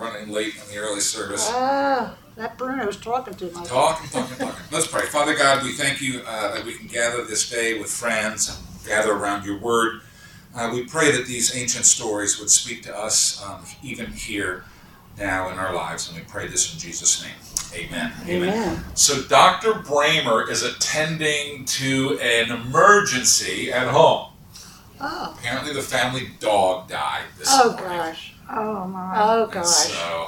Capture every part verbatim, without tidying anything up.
running late in the early service. Ah, that Bruno's talking to my Talking, talking, talking. Let's pray. Father God, we thank you uh, that we can gather this day with friends and gather around your word. Uh, we pray that these ancient stories would speak to us um, even here now in our lives, and we pray this in Jesus' name. Amen. Amen. Amen. So Doctor Bramer is attending to an emergency at home. Oh. Apparently the family dog died this Oh, morning. gosh. Oh, my. Oh, And gosh. so,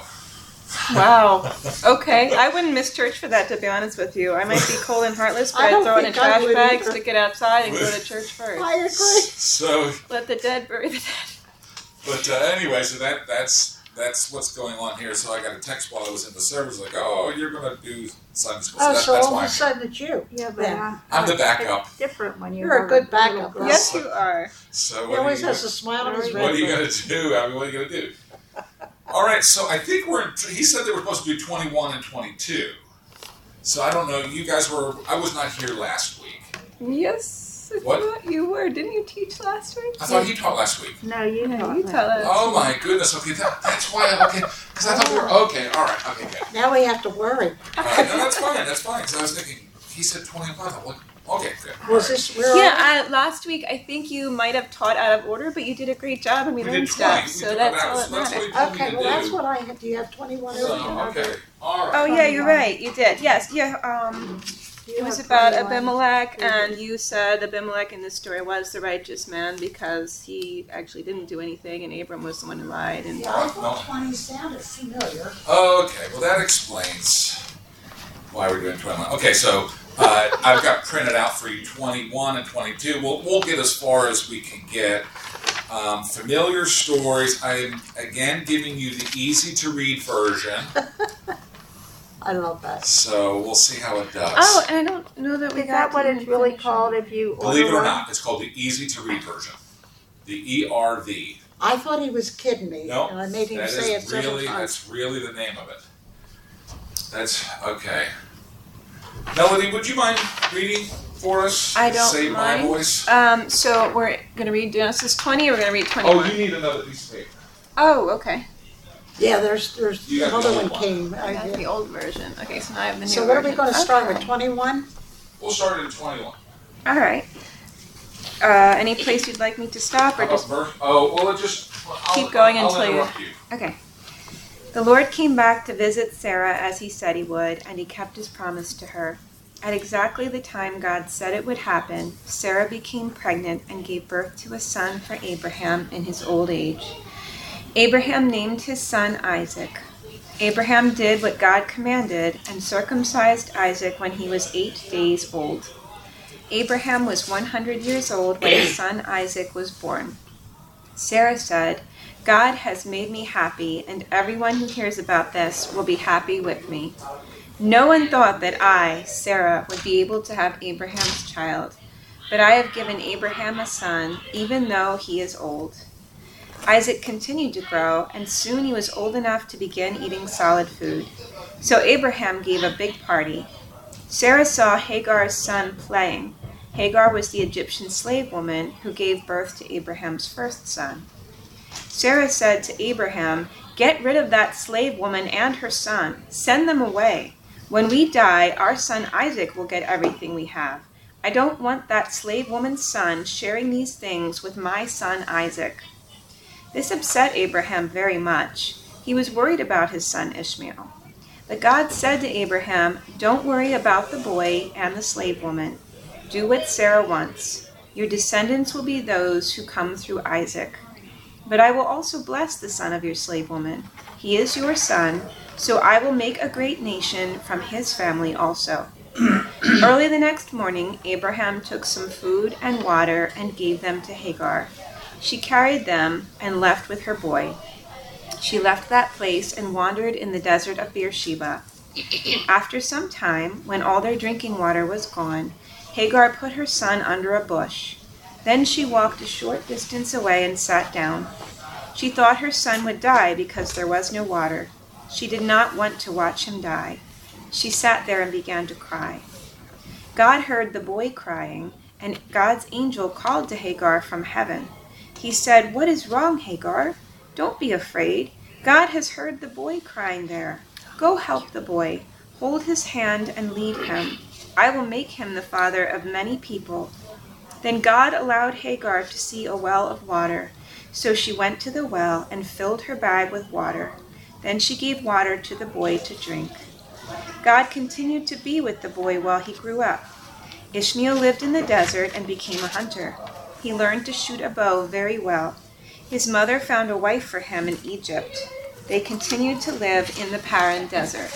Wow. Okay, I wouldn't miss church for that, to be honest with you. I might be cold and heartless, but I I'd don't throw in a think I trash would bag, either. stick it outside, and go to church first. I agree. so Let the dead bury the dead. But uh, anyway, so that that's that's what's going on here. So I got a text while I was in the service, like, "Oh, you're going to do Sunday school." So Oh, that, so that's all why of I'm a here. sudden it's you. Yeah, but Yeah. uh, I'm the backup. it's different when you You're a have good little backup, girl. Yes, you are. So He what are always you has a gonna, smile on his what are you red going face. to do? I mean, what are you going to do? All right. So I think we're. In, he said they were supposed to do twenty-one and twenty-two. So I don't know. You guys were. I was not here last week. Yes, I What? thought you were. Didn't you teach last week? I thought he taught last week. No, you No, taught you me. tell us. Oh my goodness. Okay, that, that's why. I, okay, because I thought we were okay. All right. Okay, good. Now we have to worry. All right, no, that's fine. That's fine. Because I was thinking he said twenty-one. I thought, what? Okay, good. All Was right. this, we're Yeah, uh, last week I think you might have taught out of order, but you did a great job and we, We learned did twenty. stuff, We so did- that's that all was- that that's what matters. he told me Okay, to well, that's do. what I have. Do you have twenty-one So, over okay. All Oh right. yeah, you're right. You did. Yes, yeah. Um, it was about Abimelech, and you said Abimelech in this story was the righteous man because he actually didn't do anything, and Abram was the one who lied. And Yeah, I thought twenty sounded familiar. Okay, well that explains why we're doing twenty-one. Okay, so uh, I've got printed out for you twenty-one and twenty-two. We'll, we'll get as far as we can get. Um, familiar stories. I'm again giving you the easy to read version, I love that. so we'll see how it does. oh, and I don't know that we Is got that what to it's even really finish called if you Believe it order or one? not, it's called the easy to read version. The E R V. I thought he was kidding me, No, and I made him That say it is several really times. that's really the name of it. That's okay. Melody, would you mind reading for us? I don't Save mind. my voice. Um, so we're going to read Genesis twenty, or we're going to read twenty-one? Oh, you need another piece of paper. Oh, okay. Yeah, there's there's You got the another old one one. came. I got I, the old version. Okay, so now I have the new so what are we version. going to start Okay. with? twenty-one? We'll start at twenty-one. All right. Uh, any place you'd like me to stop, How or about just verse? Oh, well, it just I'll, Keep going I'll, until I'll you- interrupt you. Okay. The Lord came back to visit Sarah as he said he would, and he kept his promise to her. At exactly the time God said it would happen, Sarah became pregnant and gave birth to a son for Abraham in his old age. Abraham named his son Isaac. Abraham did what God commanded and circumcised Isaac when he was eight days old. Abraham was one hundred years old when his son Isaac was born. Sarah said, God has made me happy, and everyone who hears about this will be happy with me. No one thought that I, Sarah, would be able to have Abraham's child, but I have given Abraham a son, even though he is old. Isaac continued to grow, and soon he was old enough to begin eating solid food. So Abraham gave a big party. Sarah saw Hagar's son playing. Hagar was the Egyptian slave woman who gave birth to Abraham's first son. Sarah said to Abraham, "Get rid of that slave woman and her son. Send them away. When we die, our son Isaac will get everything we have. I don't want that slave woman's son sharing these things with my son Isaac." This upset Abraham very much. He was worried about his son Ishmael. But God said to Abraham, "Don't worry about the boy and the slave woman. Do what Sarah wants. Your descendants will be those who come through Isaac. But I will also bless the son of your slave woman. He is your son, so I will make a great nation from his family also." Early the next morning, Abraham took some food and water and gave them to Hagar. She carried them and left with her boy. She left that place and wandered in the desert of Beersheba. After some time, when all their drinking water was gone, Hagar put her son under a bush. Then she walked a short distance away and sat down. She thought her son would die because there was no water. She did not want to watch him die. She sat there and began to cry. God heard the boy crying, and God's angel called to Hagar from heaven. He said, "What is wrong, Hagar? Don't be afraid. God has heard the boy crying there. Go help the boy. Hold his hand and lead him. I will make him the father of many people." Then God allowed Hagar to see a well of water. So she went to the well and filled her bag with water. Then she gave water to the boy to drink. God continued to be with the boy while he grew up. Ishmael lived in the desert and became a hunter. He learned to shoot a bow very well. His mother found a wife for him in Egypt. They continued to live in the Paran desert.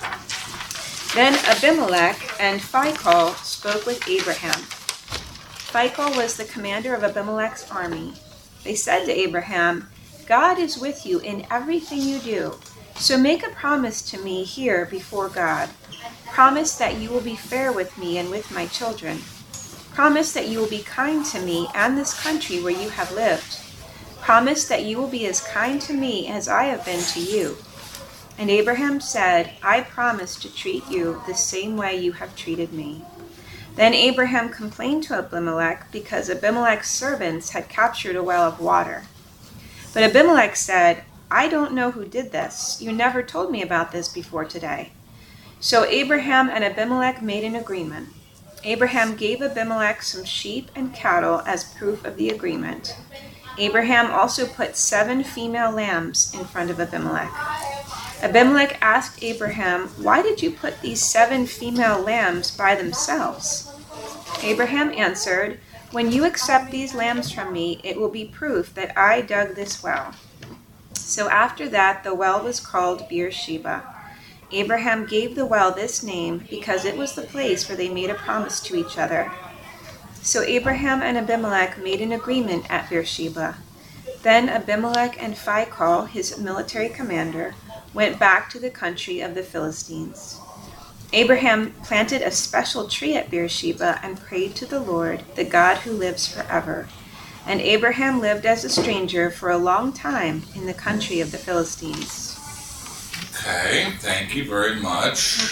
Then Abimelech and Phicol spoke with Abraham. Phicol was the commander of Abimelech's army. They said to Abraham, "God is with you in everything you do. So make a promise to me here before God. Promise that you will be fair with me and with my children. Promise that you will be kind to me and this country where you have lived. Promise that you will be as kind to me as I have been to you." And Abraham said, "I promise to treat you the same way you have treated me." Then Abraham complained to Abimelech because Abimelech's servants had captured a well of water. But Abimelech said, "I don't know who did this. You never told me about this before today." So Abraham and Abimelech made an agreement. Abraham gave Abimelech some sheep and cattle as proof of the agreement. Abraham also put seven female lambs in front of Abimelech. Abimelech asked Abraham, "Why did you put these seven female lambs by themselves?" Abraham answered, "When you accept these lambs from me, it will be proof that I dug this well." So after that, the well was called Beersheba. Abraham gave the well this name because it was the place where they made a promise to each other. So Abraham and Abimelech made an agreement at Beersheba. Then Abimelech and Phicol, his military commander, went back to the country of the Philistines. Abraham planted a special tree at Beersheba and prayed to the Lord, the God who lives forever. And Abraham lived as a stranger for a long time in the country of the Philistines. Okay, thank you very much.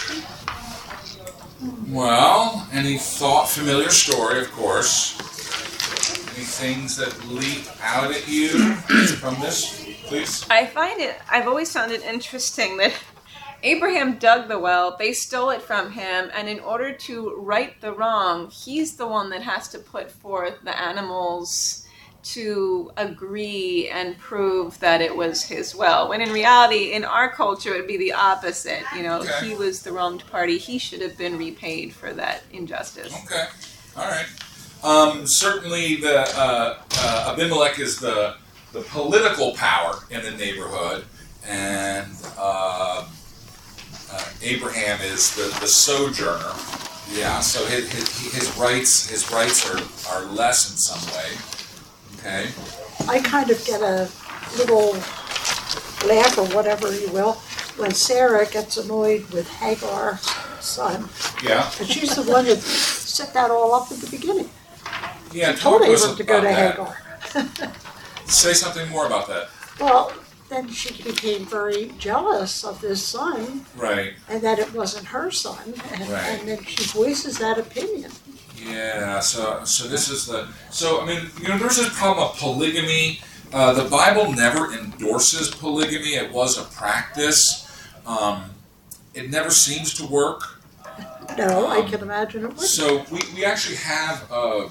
Well, any thought, familiar story, of course. Any things that leap out at you from this, please? I find it, I've always found it interesting that Abraham dug the well, they stole it from him, and in order to right the wrong, he's the one that has to put forth the animals to agree and prove that it was his well. When in reality, in our culture, it would be the opposite. You know, Okay. He was the wronged party. He should have been repaid for that injustice. Okay, all right. Um, certainly, the uh, uh, Abimelech is the the political power in the neighborhood, and uh, uh, Abraham is the, the sojourner. Yeah, so his, his his rights his rights are are less in some way. Okay. I kind of get a little laugh or whatever you will when Sarah gets annoyed with Hagar's son. Yeah. And she's the one that set that all up at the beginning. Yeah. She told talk us Abram to go about to that. Hagar. Say something more about that. Well, then she became very jealous of this son Right. and that it wasn't her son. And, Right. and then she voices that opinion. Yeah, so so this is the so I mean you know there's this problem of polygamy. Uh, the Bible never endorses polygamy. It was a practice. Um, it never seems to work. No, I Um, can imagine it would. So we, we actually have a,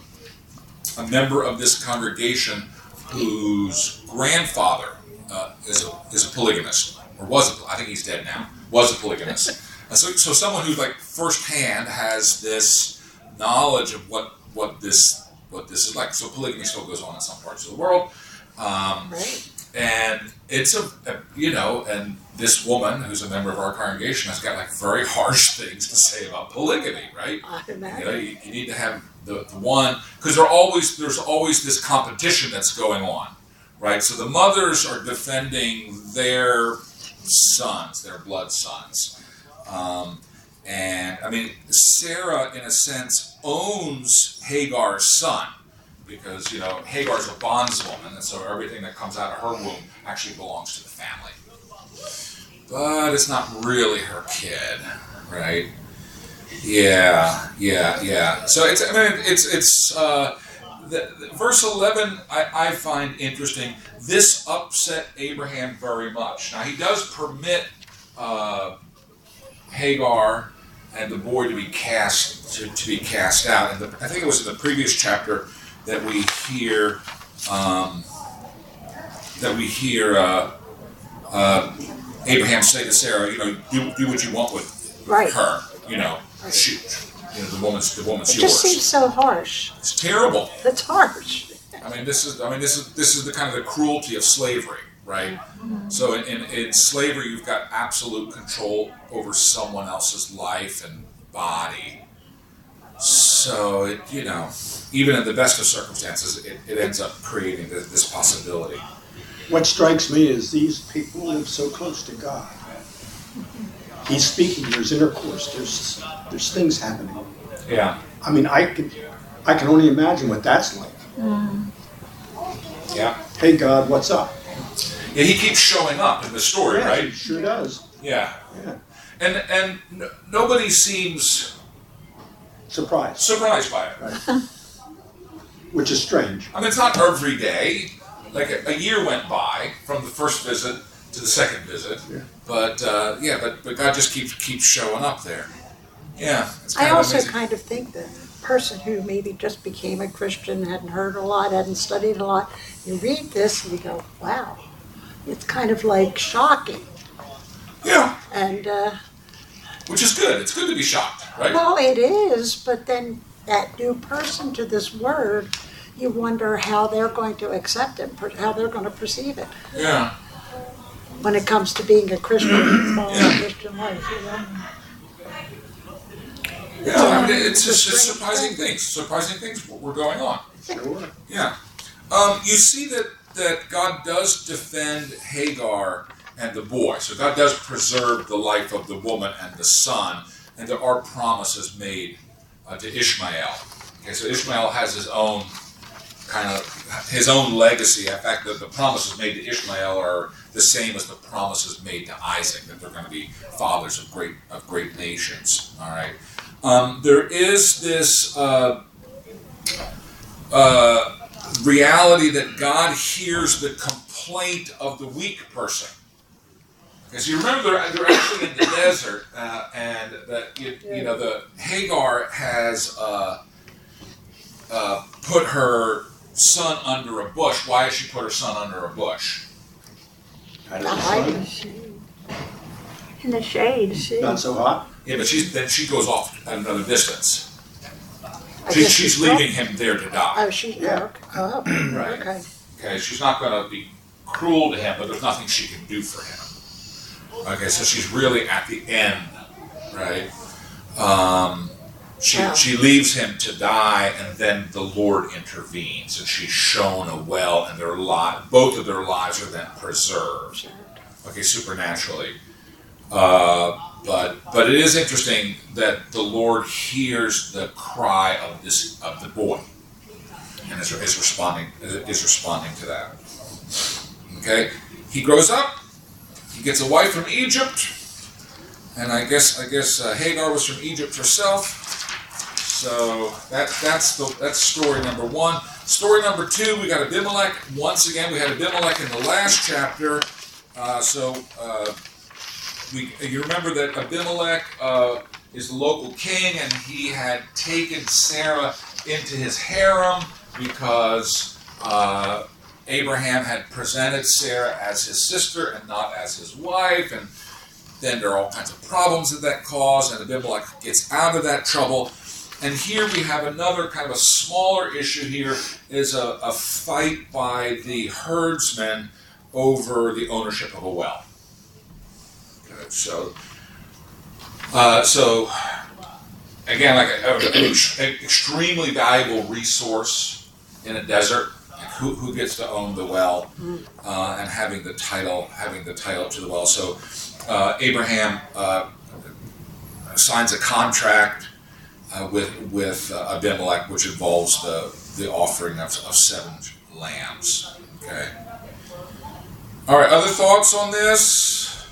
a member of this congregation whose grandfather uh, is a is a polygamist, or was a, I think he's dead now. Was a polygamist. Uh, so so someone who like firsthand has this knowledge of what, what this what this is like. So polygamy still goes on in some parts of the world, um, Right. and it's a, a you know, and this woman who's a member of our congregation has got like very harsh things to say about polygamy, right? I You know, imagine. you, you need to have the, the one because there always there's always this competition that's going on, right? So the mothers are defending their sons, their blood sons. Um, And, I mean, Sarah, in a sense, owns Hagar's son because, you know, Hagar's a bondswoman, and so everything that comes out of her womb actually belongs to the family. But it's not really her kid, right? Yeah, yeah, yeah. So, it's, I mean, it's, it's, uh, the, the, verse eleven, I, I find interesting. This upset Abraham very much. Now, he does permit uh, Hagar and the boy to be cast to, to be cast out. And the, I think it was in the previous chapter that we hear um, that we hear uh, uh, Abraham say to Sarah, you know, do, do what you want with Right. her. You know, shoot. You know, the woman's the woman's It yours. just seems so harsh. It's terrible. It's harsh. I mean, this is I mean this is this is the kind of the cruelty of slavery, right? Mm-hmm. So in, in, in slavery, you've got absolute control over someone else's life and body. So it, you know, even in the best of circumstances, it, it ends up creating this, this possibility. What strikes me is these people live so close to God. He's speaking. There's intercourse. There's there's things happening. Yeah. I mean, I can I can only imagine what that's like. Mm. Yeah. Hey God, what's up? Yeah, he keeps showing up in the story, Yeah, right? he sure does. Yeah. Yeah. And and n- nobody seems Surprise. surprised by it. Right. Which is strange. I mean, it's not every day. Like a, a year went by from the first visit to the second visit, Yeah. but uh, yeah, but but God just keeps keeps showing up there. Yeah, it's kind I of also amazing. kind of think the person who maybe just became a Christian, hadn't heard a lot, hadn't studied a lot, you read this and you go, wow, it's kind of like shocking. Yeah, And, uh, which is good. It's good to be shocked, right? well, it is, but then that new person to this word, you wonder how they're going to accept it, per- how they're going to perceive it Yeah, when it comes to being a Christian, following Yeah. a Christian life, you know? yeah. I mean, it's It's a just it's strange surprising thing. things. Surprising things were going on. Sure. Yeah. Um, you see that, that God does defend Hagar and the boy. So God does preserve the life of the woman and the son, and there are promises made uh, to Ishmael. Okay, so Ishmael has his own kind of his own legacy. In fact, the, the promises made to Ishmael are the same as the promises made to Isaac, that they're going to be fathers of great of great nations. All right. Um, there is this uh, uh, reality that God hears the complaint of the weak person. Because you remember they're, they're actually in the desert, uh, and that you, you know the Hagar has uh, uh, put her son under a bush. Why has she put her son under a bush? Kind Not of hiding. fun. In the shade. She, Not so hot. Yeah, but she's, then she goes off at another distance. I She, guess she's she's leaving him there to die. Oh, she, Yeah. oh, Right. okay. Okay, she's not going to be cruel to him, but there's nothing she can do for him. Okay, so she's really at the end, right? Um, she Yeah. she leaves him to die, and then the Lord intervenes, and she's shown a well, and their li- both of their lives are then preserved. Okay, supernaturally. Uh, but but it is interesting that the Lord hears the cry of this of the boy, and is, is responding is responding to that. Okay, he grows up. He gets a wife from Egypt, and I guess I guess uh, Hagar was from Egypt herself. So that that's the that's story number one. Story number two, we got Abimelech. Once again, we had Abimelech in the last chapter. Uh, so uh, we you remember that Abimelech uh, is the local king, and he had taken Sarah into his harem because uh, Abraham had presented Sarah as his sister and not as his wife, and then there are all kinds of problems that that caused, and Abimelech gets out of that trouble. And here we have another kind of a smaller issue here, is a, a fight by the herdsmen over the ownership of a well. Okay, so, uh, so again, like a, a, an extremely valuable resource in a desert. Who, who gets to own the well, uh, and having the title, having the title to the well. So uh, Abraham uh, signs a contract uh, with with uh, Abimelech, which involves the the offering of, of seven lambs. Okay. All right. Other thoughts on this?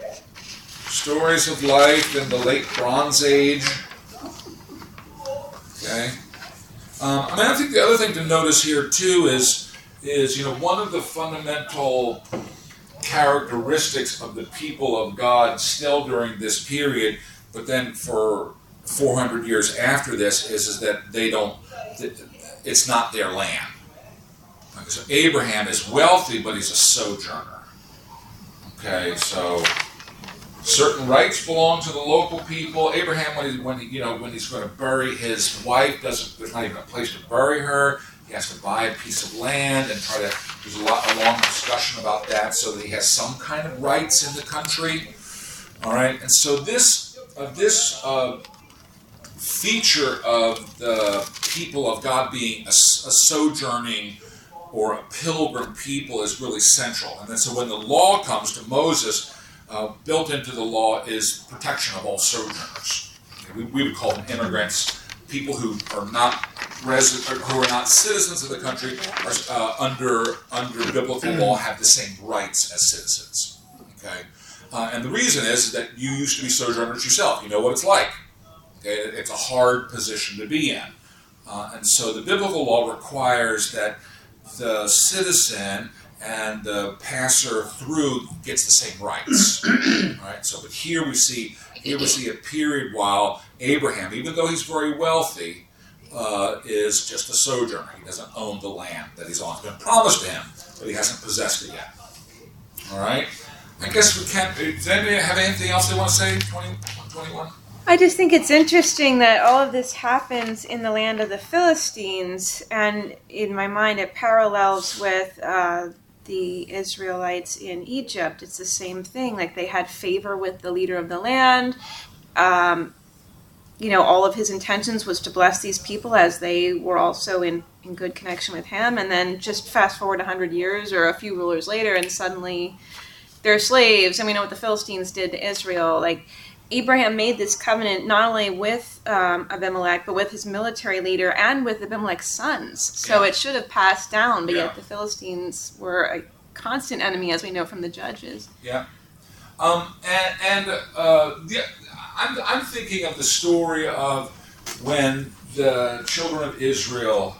Stories of life in the late Bronze Age. Okay. Um, I mean, I think the other thing to notice here too is, is you know, one of the fundamental characteristics of the people of God still during this period, but then for four hundred years after this, is, is that they don't, it's not their land. Okay, so Abraham is wealthy, but he's a sojourner. Okay, so certain rights belong to the local people. Abraham, when he, when he, you know, when he's going to bury his wife, doesn't. There's not even a place to bury her. He has to buy a piece of land and try to. There's a lot, a long discussion about that, so that he has some kind of rights in the country. All right, and so this, uh, this uh, feature of the people of God being a, a sojourning or a pilgrim people is really central. And then so when the law comes to Moses, uh, built into the law is protection of all sojourners. Okay, we, we would call them immigrants, people who are not resident, who are not citizens of the country, are uh, under under biblical law have the same rights as citizens. Okay, uh, and the reason is that you used to be sojourners yourself. You know what it's like. Okay, it's a hard position to be in, uh, and so the biblical law requires that the citizen and the passer through gets the same rights. Right? So, but here we see here we see a period while Abraham, even though he's very wealthy, uh, is just a sojourner. He doesn't own the land that he's on. It's been promised to him, but he hasn't possessed it yet. All right. I guess we can't. Does anybody have anything else they want to say? twenty, twenty-one. I just think it's interesting that all of this happens in the land of the Philistines, and in my mind it parallels with uh, the Israelites in Egypt. It's the same thing. Like, they had favor with the leader of the land. Um, you know, all of his intentions was to bless these people as they were also in, in good connection with him. And then just fast forward one hundred years or a few rulers later, and suddenly they're slaves. And we know what the Philistines did to Israel. Like, Abraham made this covenant not only with um, Abimelech, but with his military leader and with Abimelech's sons. So Yeah. it should have passed down, but Yeah. yet the Philistines were a constant enemy, as we know from the Judges. Yeah. Um, and and uh, the, I'm, I'm thinking of the story of when the children of Israel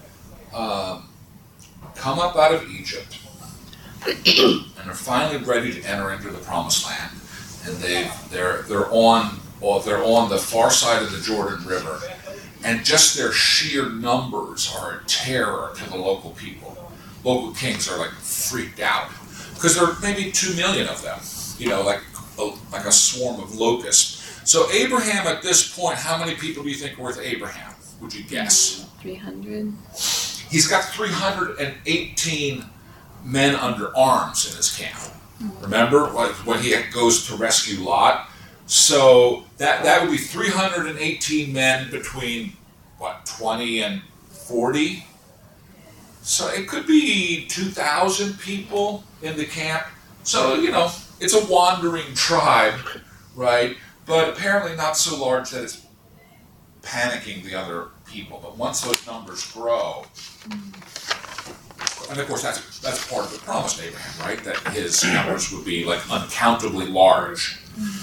um, come up out of Egypt and are finally ready to enter into the Promised Land. And they they're they're on or they're on the far side of the Jordan River, and just their sheer numbers are a terror to the local people. Local kings are like freaked out because there are maybe two million of them, you know, like a, like a swarm of locusts. So Abraham, at this point, how many people do you think are with Abraham? Would you guess? three hundred. He's got three hundred eighteen men under arms in his camp. Remember when he goes to rescue Lot? So that that would be three hundred eighteen men between, what, twenty and forty? So it could be two thousand people in the camp. So, you know, it's a wandering tribe, right? But apparently not so large that it's panicking the other people. But once those numbers grow, and of course, that's that's part of the promise to Abraham, right? That his numbers would be like uncountably large.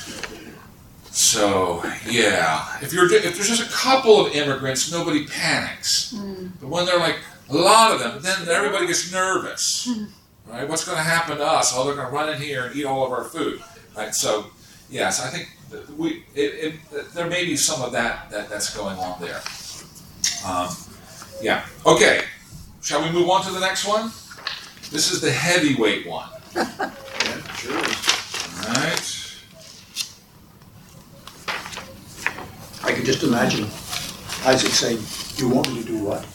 So yeah, if you're if there's just a couple of immigrants, nobody panics. Mm. But when there are like a lot of them, then everybody gets nervous, mm. right? What's going to happen to us? Oh, they're going to run in here and eat all of our food, right? So yes, I think that we it, it, there may be some of that that that's going on there. Um, yeah. Okay. Shall we move on to the next one? This is the heavyweight one. Yeah, sure. All right. I can just imagine Isaac saying, "You want me to do what?"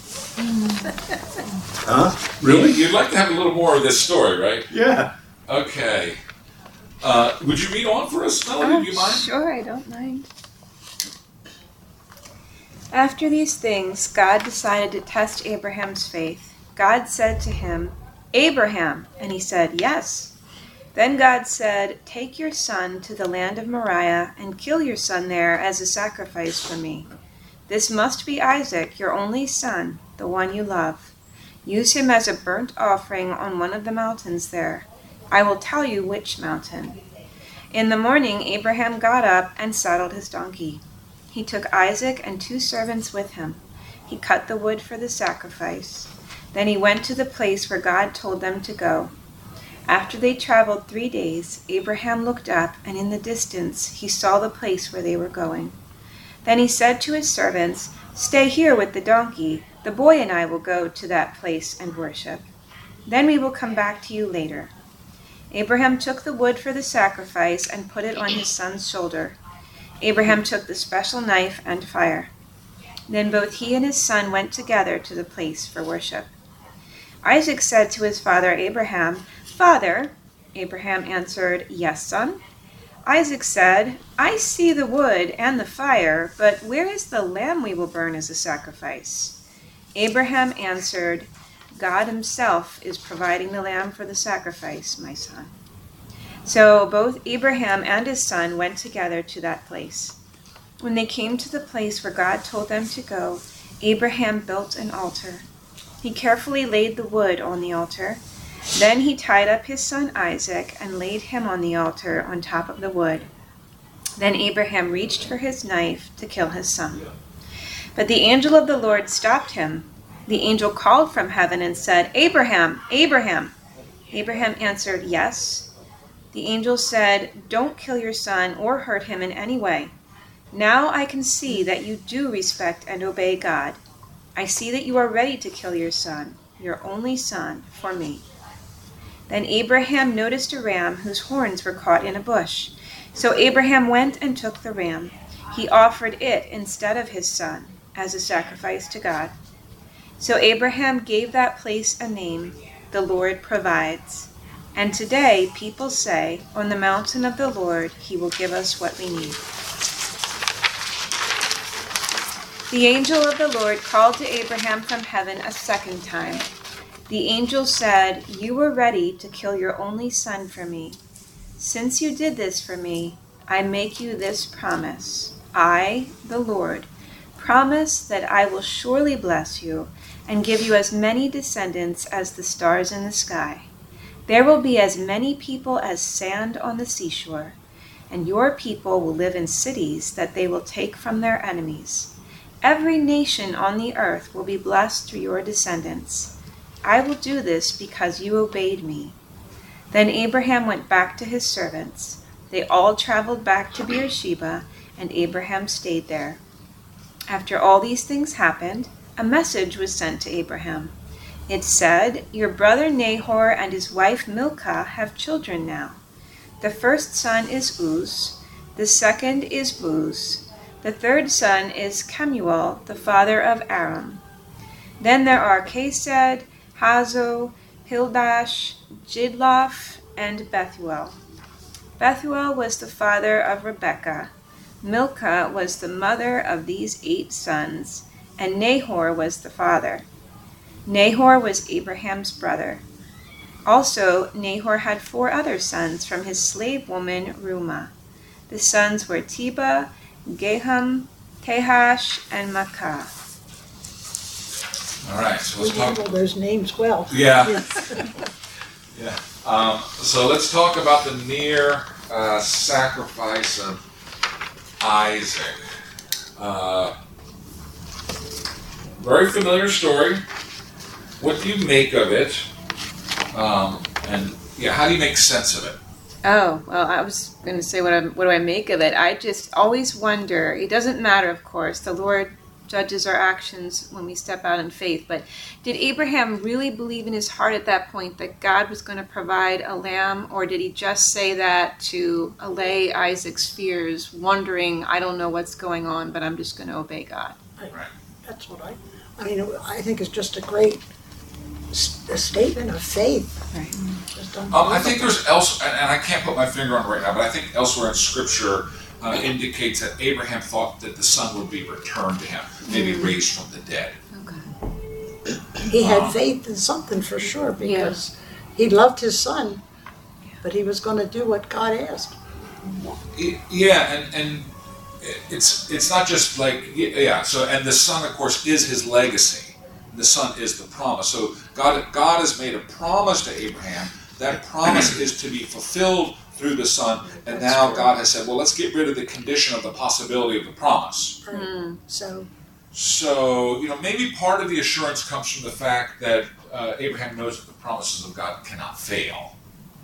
Huh? Really? You'd like to have a little more of this story, right? Yeah. Okay. Uh, would you read on for us, Melody? Oh, Do you mind? sure, I don't mind. After these things, God decided to test Abraham's faith. God said to him, "Abraham," and he said, "Yes." Then God said, "Take your son to the land of Moriah and kill your son there as a sacrifice for me. This must be Isaac, your only son, the one you love. Use him as a burnt offering on one of the mountains there. I will tell you which mountain." In the morning, Abraham got up and saddled his donkey. He took Isaac and two servants with him. he cut the wood for the sacrifice. Then he went to the place where God told them to go. After they traveled three days, Abraham looked up, and in the distance he saw the place where they were going. Then he said to his servants, "Stay here with the donkey. The boy and I will go to that place and worship. Then we will come back to you later." Abraham took the wood for the sacrifice and put it on his son's shoulder. Abraham took the special knife and fire. Then both he and his son went together to the place for worship. Isaac said to his father Abraham, "Father." Abraham answered, "Yes, son." Isaac said, "I see the wood and the fire, but where is the lamb we will burn as a sacrifice?" Abraham answered, "God himself is providing the lamb for the sacrifice, my son." So both Abraham and his son went together to that place. When they came to the place where God told them to go, Abraham built an altar. He carefully laid the wood on the altar. Then he tied up his son Isaac and laid him on the altar on top of the wood. Then Abraham reached for his knife to kill his son. But the angel of the Lord stopped him. The angel called from heaven and said, "Abraham, Abraham." Abraham answered, "Yes." The angel said, "Don't kill your son or hurt him in any way. Now I can see that you do respect and obey God. I see that you are ready to kill your son, your only son, for me." Then Abraham noticed a ram whose horns were caught in a bush. So Abraham went and took the ram. He offered it instead of his son as a sacrifice to God. So Abraham gave that place a name, "The Lord Provides." And today people say, "On the mountain of the Lord he will give us what we need." The angel of the Lord called to Abraham from heaven a second time. The angel said, "You were ready to kill your only son for me. Since you did this for me, I make you this promise. I, the Lord, promise that I will surely bless you and give you as many descendants as the stars in the sky. There will be as many people as sand on the seashore, and your people will live in cities that they will take from their enemies. Every nation on the earth will be blessed through your descendants. I will do this because you obeyed me." Then Abraham went back to his servants. They all traveled back to Beersheba, and Abraham stayed there. After all these things happened, a message was sent to Abraham. It said, "Your brother Nahor and his wife Milcah have children now. The first son is Uz, the second is Buz, the third son is Kemuel, the father of Aram. Then there are Chesed, Hazo, Pildash, Jidlaph, and Bethuel. Bethuel was the father of Rebekah. Milcah was the mother of these eight sons, and Nahor was the father. Nahor was Abraham's brother. Also, Nahor had four other sons from his slave woman Reumah. The sons were Tebah, Gaham, Tehash, and Makkah. All right, so We let's talk. handle those names well. Yeah. Yeah. Um, so let's talk about the near uh, sacrifice of Isaac. Uh, very familiar story. What do you make of it? Um, and yeah, how do you make sense of it? Oh, well, I was going to say, what, I, what do I make of it? I just always wonder. It doesn't matter, of course. The Lord judges our actions when we step out in faith. But did Abraham really believe in his heart at that point that God was going to provide a lamb? Or did he just say that to allay Isaac's fears, wondering, I don't know what's going on, but I'm just going to obey God? Right. Right. That's what I, I mean, I think it's just a great s- a statement of faith. Right. Just Um, I unbelievable. think there's else, and, and I can't put my finger on it right now, but I think elsewhere in Scripture uh, indicates that Abraham thought that the son would be returned to him, maybe raised from the dead. Okay. He had Um, faith in something for sure because he loved his son, but he was going to do what God asked. Y- Yeah, and and it's it's not just like yeah. So and the son, of course, is his legacy. The son is the promise. So God God has made a promise to Abraham. That promise is to be fulfilled through the son. And That's now true. God has said, well, let's get rid of the condition of the possibility of the promise. Right. So So, you know, maybe part of the assurance comes from the fact that uh, Abraham knows that the promises of God cannot fail.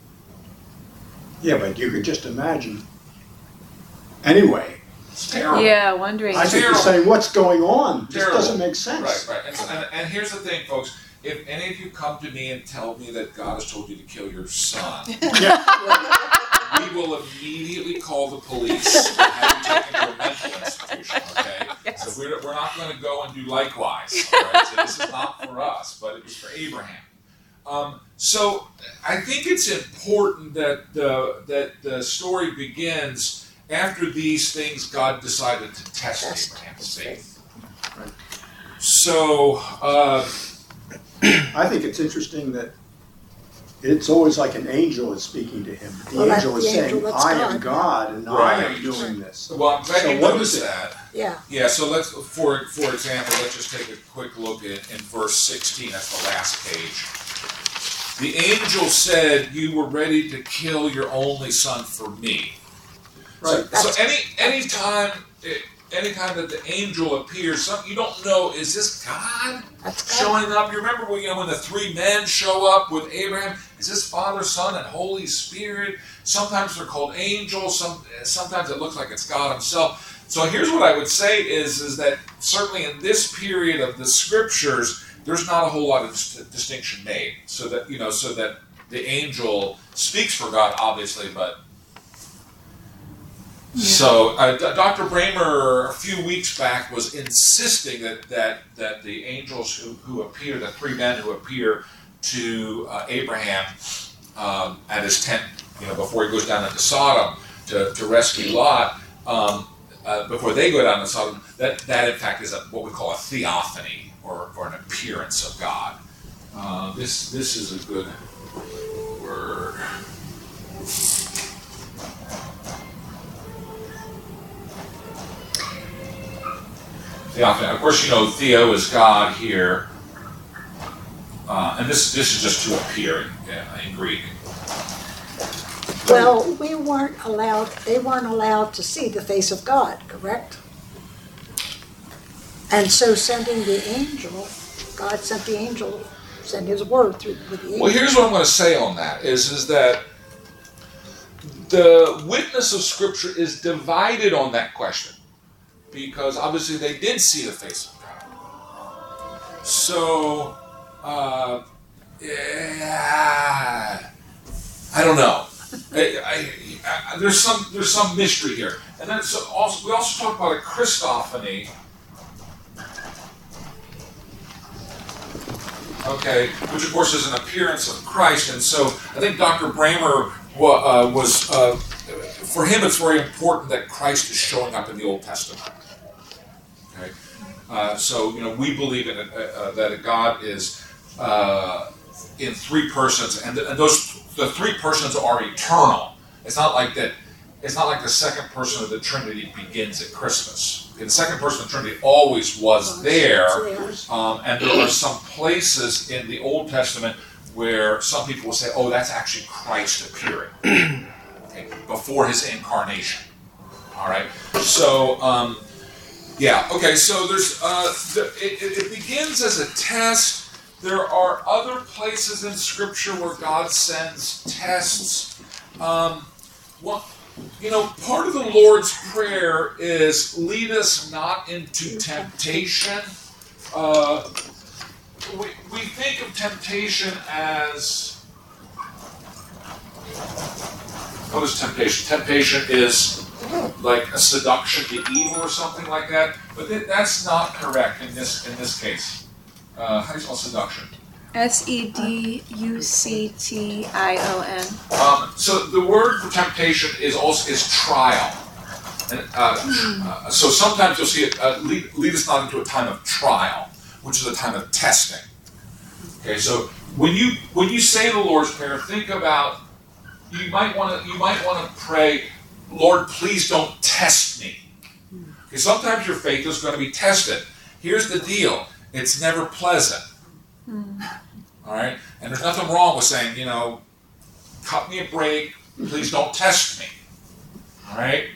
Yeah, but you could just imagine. Anyway, It's terrible. Yeah, wondering. I think you're Terrible. saying, what's going on? This Terrible. doesn't make sense. Right, right. And, and, and here's the thing, folks. If any of you come to me and tell me that God has told you to kill your son, Yeah. we will immediately call the police and have you taken to a mental institution, okay? Yes. So we're, we're not going to go and do likewise, all right? So this is not for us, but it was for Abraham. Um, so I think it's important that the, that the story begins after these things. God decided to test Test Abraham's his faith. So, uh, I think it's interesting that it's always like an angel is speaking to him. The Well, that's angel is the saying, angel, that's I am God. God and I Right. am doing this. well, I'm glad So you what noticed is it? that. Yeah. Yeah, so let's, for for example, let's just take a quick look at in verse sixteen. That's the last page. The angel said, "You were ready to kill your only son for me." Right. So, so any any time any time that the angel appears, some you don't know, is this God That's God. showing up? You remember when, you know, when the three men show up with Abraham? Is this Father, Son, and Holy Spirit? Sometimes they're called angels. Some sometimes it looks like it's God Himself. So here's what I would say is is that certainly in this period of the Scriptures, there's not a whole lot of dis- distinction made. So that you know, so that the angel speaks for God, obviously, but. So, uh, D- Doctor Bramer, a few weeks back, was insisting that that, that the angels who, who appear, the three men who appear to uh, Abraham um, at his tent, you know, before he goes down into Sodom to, to rescue Lot, um, uh, before they go down to Sodom, that, that in fact is a, what we call a theophany, or, or an appearance of God. Uh, this this is a good word. Theophany. Of course, you know, Theo is God here, uh, and this this is just to appear in, in Greek. Well, we weren't allowed, they weren't allowed to see the face of God, correct? And so sending the angel, God sent the angel, sent His word through with the angel. Well, here's what I'm going to say on that: is is that the witness of Scripture is divided on that question, because obviously they did see the face of God. So, uh, yeah, I don't know. I, I, I, there's some there's some mystery here, and then so also we also talk about a Christophany. Okay, which of course is an appearance of Christ, and so I think Doctor Bramer wa, uh, was uh, for him. It's very important that Christ is showing up in the Old Testament. Okay, uh, so you know we believe in it, uh, uh, that a God is uh, in three persons, and, the, and those the three persons are eternal. It's not like that. It's not like the second person of the Trinity begins at Christmas. Okay, the second person of the Trinity always was there, um, and there are some places in the Old Testament where some people will say, "Oh, that's actually Christ appearing okay, before His incarnation." All right, so. Um, Yeah, okay, so there's, uh, the, it, it begins as a test. There are other places in Scripture where God sends tests. Um, well, you know, part of the Lord's Prayer is, lead us not into temptation. Uh, we, we think of temptation as, what is temptation? Temptation is like a seduction to evil or something like that, but th- that's not correct in this in this case. Uh, how do you spell seduction? S E D U C T I O N. Um, so the word for temptation is also is trial, and uh, uh, so sometimes you'll see it uh, lead, lead us not into a time of trial, which is a time of testing. Okay, so when you when you say the Lord's Prayer, think about you might want to you might want to pray, Lord, please don't test me. Because sometimes your faith is going to be tested. Here's the deal. It's never pleasant. Mm. All right? And there's nothing wrong with saying, you know, cut me a break. Please don't test me. All right?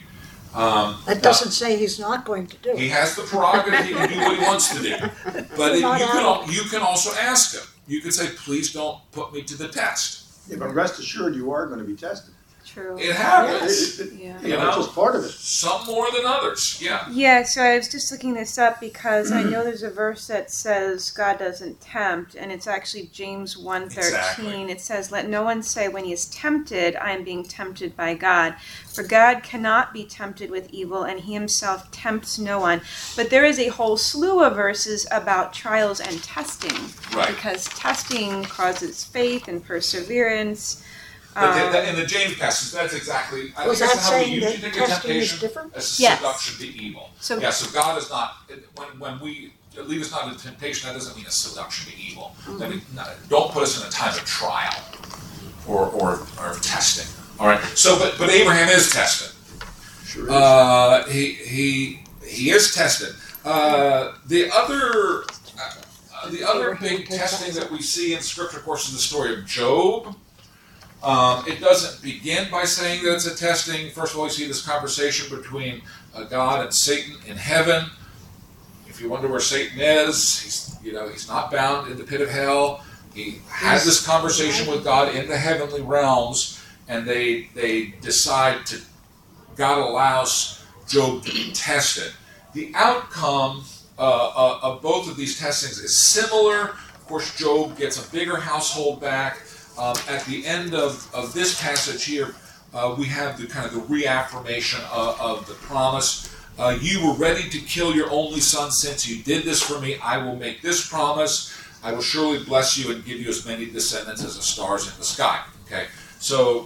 Um, That doesn't say he's not going to do He it. has the prerogative, he can do what he wants to do. But it, you, Not can, out. al- you can also ask him. You can say, please don't put me to the test. Yeah, but rest assured, you are going to be tested. True. It happens. It- it- Yeah. You You know, it's know? just part of it. Some more than others, yeah. Yeah, so I was just looking this up because I know there's a verse that says God doesn't tempt, and it's actually James one thirteen. Exactly. It says, "Let no one say when he is tempted, I am being tempted by God. For God cannot be tempted with evil, and he himself tempts no one." But there is a whole slew of verses about trials and testing. Right. Because testing causes faith and perseverance. But the, Um, the, in the James passage, that's exactly, I Was think that that's how we saying usually that think of testing is temptation different? as Yes. seduction to evil. So- yeah, so God is not, when, when we lead us not into temptation, that doesn't mean a seduction to evil. That means, no, don't put us in a time of trial or, or, or testing. All right, so, but, but Abraham is tested. Sure is. Uh, he, he, he is tested. Uh, the other, uh, the other big testing that we see in Scripture, of course, is the story of Job. Um, it doesn't begin by saying that it's a testing. First of all, you see this conversation between uh, God and Satan in heaven. If you wonder where Satan is, he's, you know, he's not bound in the pit of hell. He had this conversation with God in the heavenly realms, and they they decide to. God allows Job to be tested. The outcome uh, uh, of both of these testings is similar. Of course, Job gets a bigger household back. Um, at the end of, of this passage here, uh, we have the kind of the reaffirmation of, of the promise. Uh, you were ready to kill your only son. Since you did this for me, I will make this promise. I will surely bless you and give you as many descendants as the stars in the sky. Okay, so,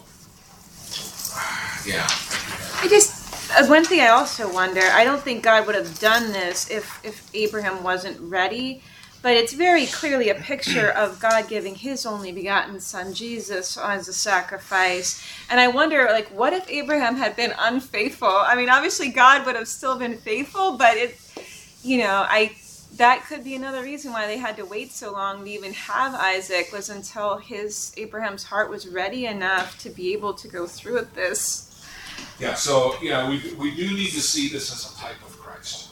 yeah. I just, uh, one thing I also wonder, I don't think God would have done this if, if Abraham wasn't ready, but it's very clearly a picture of God giving his only begotten son, Jesus, as a sacrifice. And I wonder, like, what if Abraham had been unfaithful? I mean, obviously God would have still been faithful, but it, you know, I, that could be another reason why they had to wait so long to even have Isaac, was until his, Abraham's heart was ready enough to be able to go through with this. Yeah, so, yeah, we, we do need to see this as a type of Christ.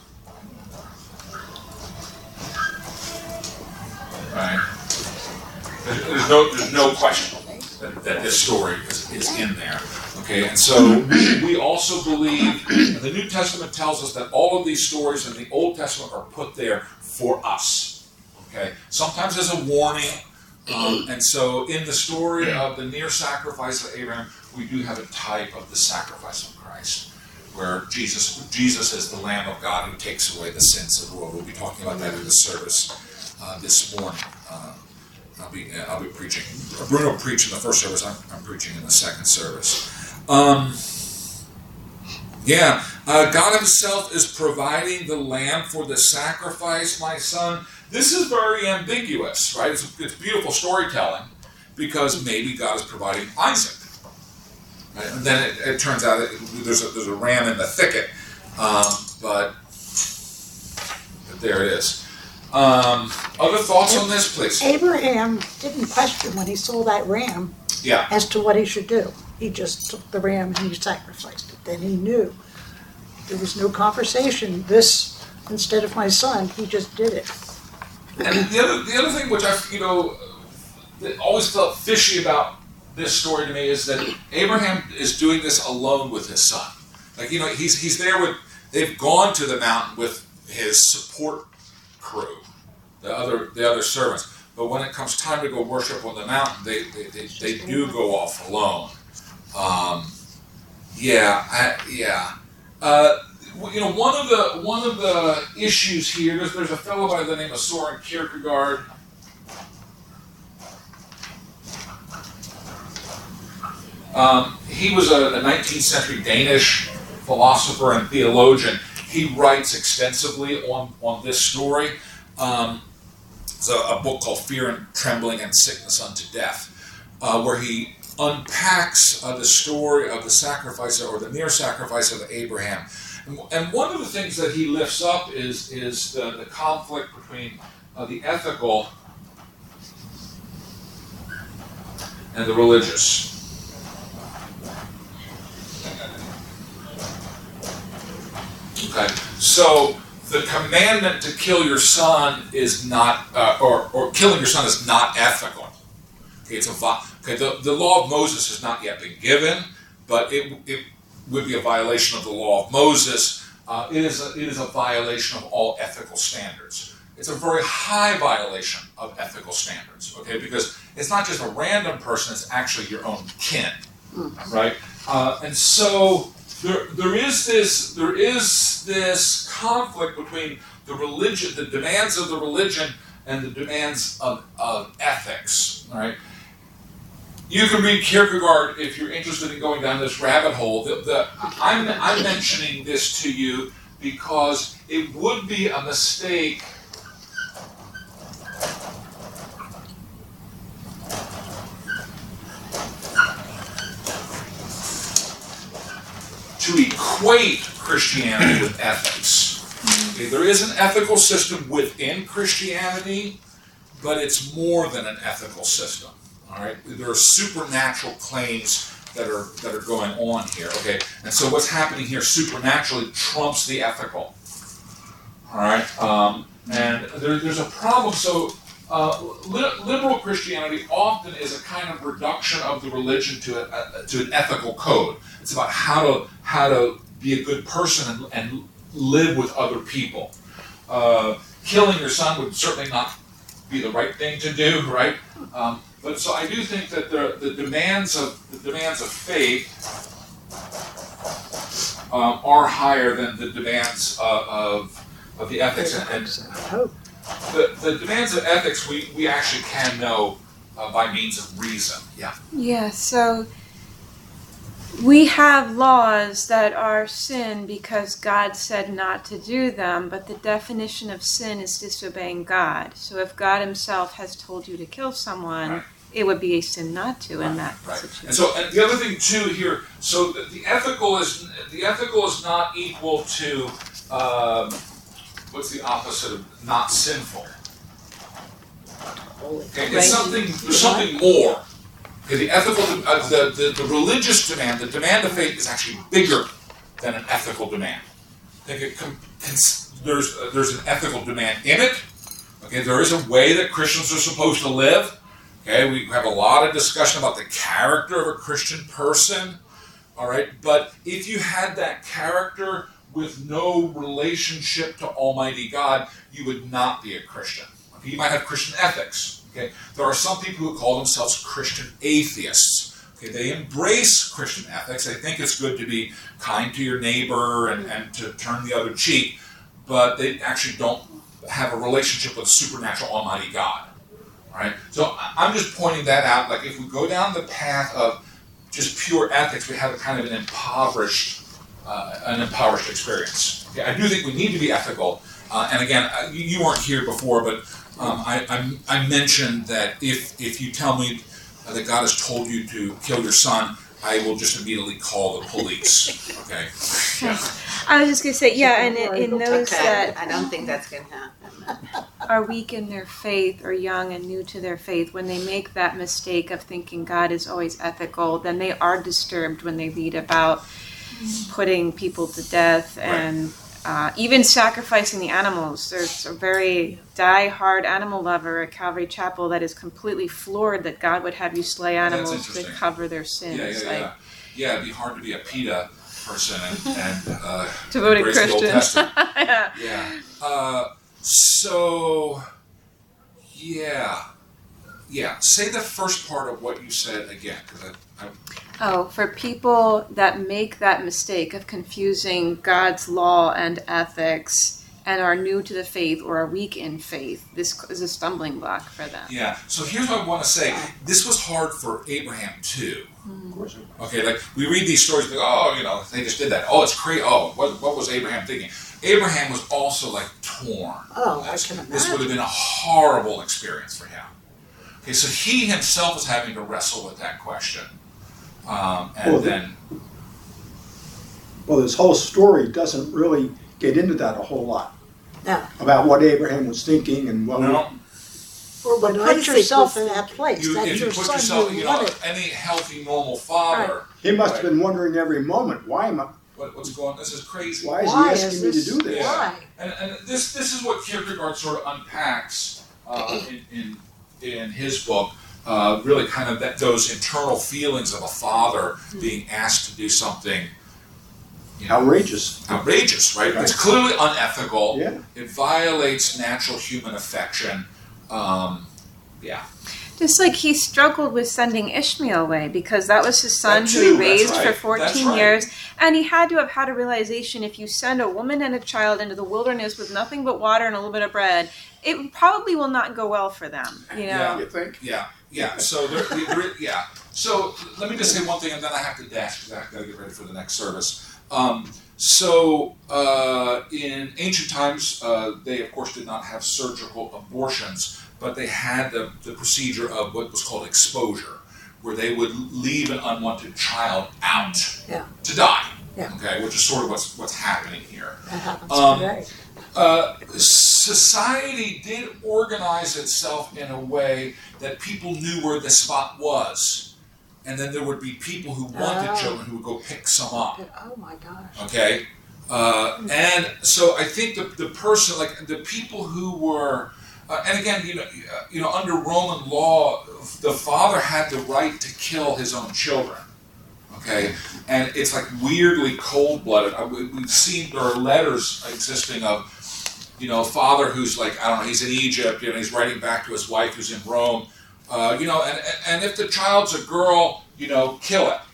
Right? There- There's no, there's no question that, that this story is, is in there. Okay, and so we, we also believe, and the New Testament tells us that all of these stories in the Old Testament are put there for us. Okay, sometimes as a warning, um, and so in the story of the near sacrifice of Abraham, we do have a type of the sacrifice of Christ, where Jesus Jesus is the Lamb of God who takes away the sins of the world. We'll be talking about that in the service uh, this morning. Uh, I'll be I'll be preaching. Bruno preached in the first service. I'm, I'm preaching in the second service. Um, yeah, uh, God Himself is providing the lamb for the sacrifice, my son. This is very ambiguous, right? It's, it's beautiful storytelling because maybe God is providing Isaac. Right? And then it, it turns out that there's a, there's a ram in the thicket, um, but, but there it is. Um, other thoughts on this, please? Abraham didn't question when he saw that ram Yeah. as to what he should do. He just took the ram and he sacrificed it. Then he knew. There was no conversation. This, instead of my son, he just did it. And the other, the other thing which I, you know, that always felt fishy about this story to me is that Abraham is doing this alone with his son. Like, you know, he's he's there with, they've gone to the mountain with his support crew, the other the other servants. But when it comes time to go worship on the mountain, they they, they, they do go off alone. Um, yeah, I, yeah. Uh, you know, one of the one of the issues here, there's, there's a fellow by the name of Soren Kierkegaard. Um, he was a, a nineteenth century Danish philosopher and theologian. He writes extensively on, on this story. Um, it's a, a book called Fear and Trembling and Sickness Unto Death, uh, where he unpacks uh, the story of the sacrifice or the near sacrifice of Abraham. And, and one of the things that he lifts up is, is the, the conflict between uh, the ethical and the religious. Okay, so the commandment to kill your son is not, uh, or, or killing your son is not ethical. Okay, it's a okay. The, the law of Moses has not yet been given, but it it would be a violation of the law of Moses. Uh, it is a, it is a violation of all ethical standards. It's a very high violation of ethical standards. Okay, because it's not just a random person; it's actually your own kin, right? Uh, and so there there is this there is this conflict between the religion, the demands of the religion, and the demands of, of ethics. All right. You can read Kierkegaard if you're interested in going down this rabbit hole. The, the, I'm, I'm mentioning this to you because it would be a mistake to equate Christianity with ethics. Okay, there is an ethical system within Christianity, but it's more than an ethical system. All right, there are supernatural claims that are that are going on here. Okay, and so what's happening here supernaturally trumps the ethical. All right, um, and there, there's a problem. So uh, li- liberal Christianity often is a kind of reduction of the religion to a, a, to an ethical code. It's about how to how to be a good person and, and live with other people. Uh, killing your son would certainly not be the right thing to do, right? Um, But so I do think that the, the demands of the demands of faith um, are higher than the demands uh, of of the ethics, and, and the, the demands of ethics we, we actually can know uh, by means of reason. Yeah. Yeah. So we have laws that are sin because God said not to do them, but the definition of sin is disobeying God. So if God Himself has told you to kill someone. Right. It would be a sin not to in that right. situation. And so, and the other thing too here, so the, the ethical is the ethical is not equal to um, what's the opposite of not sinful? Okay, it's something. There's something more. Okay, the ethical, uh, the, the the religious demand, the demand of faith is actually bigger than an ethical demand. I think it com- cons- there's uh, there's an ethical demand in it. Okay, there is a way that Christians are supposed to live. Okay, we have a lot of discussion about the character of a Christian person, all right? But if you had that character with no relationship to Almighty God, you would not be a Christian. Okay, you might have Christian ethics, okay? There are some people who call themselves Christian atheists. Okay, they embrace Christian ethics. They think it's good to be kind to your neighbor and, and to turn the other cheek, but they actually don't have a relationship with a supernatural Almighty God. All right, so I'm just pointing that out. Like if we go down the path of just pure ethics, we have a kind of an impoverished, uh, an impoverished experience. Okay, I do think we need to be ethical. Uh, and again, you, you weren't here before, but um, I, I, I mentioned that if if you tell me that God has told you to kill your son, I will just immediately call the police. Okay. Yeah. I was just going to say, yeah, and in, in those Okay, that I don't think that's going to happen. are weak in their faith or young and new to their faith, when they make that mistake of thinking God is always ethical, then they are disturbed when they read about putting people to death and uh, even sacrificing the animals. There's a very die-hard animal lover at Calvary Chapel that is completely floored that God would have you slay animals to cover their sins. Yeah, yeah, like, yeah. Yeah, it'd be hard to be a PETA person and, and uh, devoted embrace the Old Christian. Testament. Yeah. Yeah. Uh, so, yeah. Yeah. Say the first part of what you said again, because I, I. Oh, for people that make that mistake of confusing God's law and ethics and are new to the faith or are weak in faith, this is a stumbling block for them. Yeah. So here's what I want to say. This was hard for Abraham too. Mm-hmm. Okay, like we read these stories, like, oh, you know, they just did that. Oh, it's crazy. Oh, what, what was Abraham thinking? Abraham was also like torn. Oh, I this, can imagine. This would have been a horrible experience for him. Okay, so he himself is having to wrestle with that question. Um, and well, then... Well, this whole story doesn't really get into that a whole lot. No. About what Abraham was thinking and what... No. Or when Well, put yourself in people that place. You, That's if you your put son yourself, you you know, wanted. any healthy, normal father... He must right? have been wondering every moment, why am I... what, what's going on? This is crazy. Why is Why he is asking me to this- do this? Yeah. Why? And, and this this is what Kierkegaard sort of unpacks uh, in, in in his book. Uh, really, kind of that those internal feelings of a father being asked to do something, you know, Outrageous. outrageous, right? Right. It's clearly unethical. Yeah. It violates natural human affection. Um, yeah. Just like he struggled with sending Ishmael away because that was his son That who too, he that's raised right, for that's fourteen right. years. And he had to have had a realization if you send a woman and a child into the wilderness with nothing but water and a little bit of bread, it probably will not go well for them. You know? Yeah. You think? Yeah, yeah. So there, there, yeah. So let me just say one thing, and then I have to dash because I've got to get ready for the next service. Um, so uh, in ancient times, uh, they of course did not have surgical abortions, but they had the, the procedure of what was called exposure, where they would leave an unwanted child out Yeah. to die. Yeah. Okay, which is sort of what's what's happening here. That happens Um, today. Uh, society did organize itself in a way that people knew where the spot was. And then there would be people who wanted Oh. children who would go pick some up. Oh my gosh. Okay? Uh, and so I think the, the person, like the people who were, uh, and again, you know, uh, you know, under Roman law, the father had the right to kill his own children. Okay, and it's like weirdly cold-blooded. I- we- We've seen there are letters existing of, you know, a father who's like, I don't know, he's in Egypt, you know, he's writing back to his wife who's in Rome, uh, you know, and, and if the child's a girl, you know, kill it.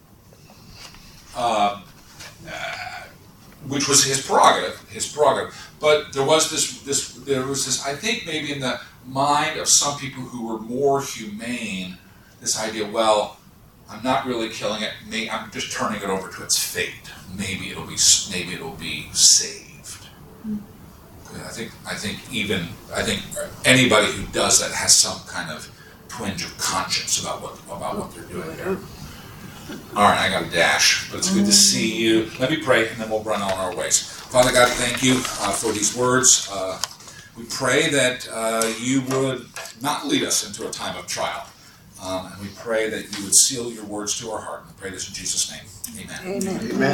Um, uh, which was his prerogative, his prerogative. But there was this, this, there was this, I think maybe in the mind of some people who were more humane, this idea, well, I'm not really killing it. May, I'm just turning it over to its fate. Maybe it'll be. Maybe it'll be saved. I think. I think even. I think anybody who does that has some kind of twinge of conscience about what about what they're doing there. All right, I got a dash, but it's good to see you. Let me pray, and then we'll run on our ways. Father God, thank you uh, for these words. Uh, we pray that uh, you would not lead us into a time of trial. Um, and we pray that you would seal your words to our heart. We pray this in Jesus' name. Amen. Amen. Amen.